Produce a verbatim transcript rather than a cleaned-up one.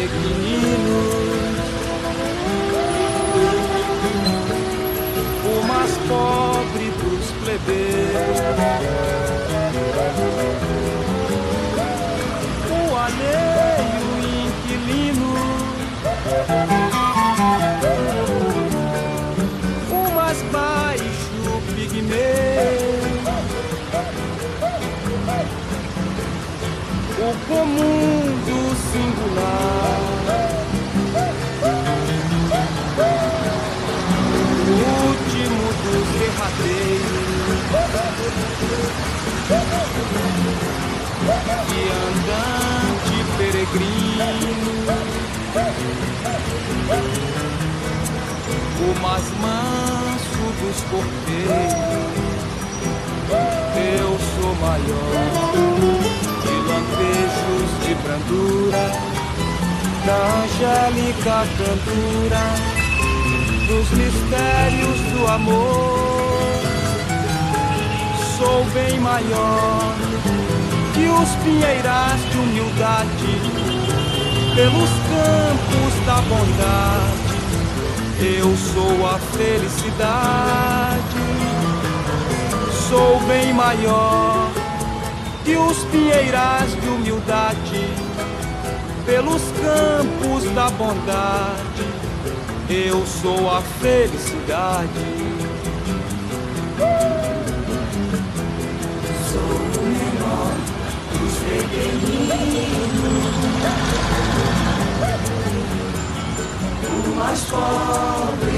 pequeninos, o mais pobre dos plebeus, o alheio inquilino, o mais baixo pigmeu, o comum do singular, o último dos derradeiros, viandante peregrino, o mais manso dos cordeiros. Eu sou maior de lampejos de brandura, da angélica candura, dos mistérios do amor. Sou bem maior que os pinheirais de humildade, pelos campos da bondade. Eu sou a felicidade. Sou bem maior que os pinheirais de humildade, pelos campos da bondade. Eu sou a felicidade. Sou o menor dos pequeninos, o mais pobre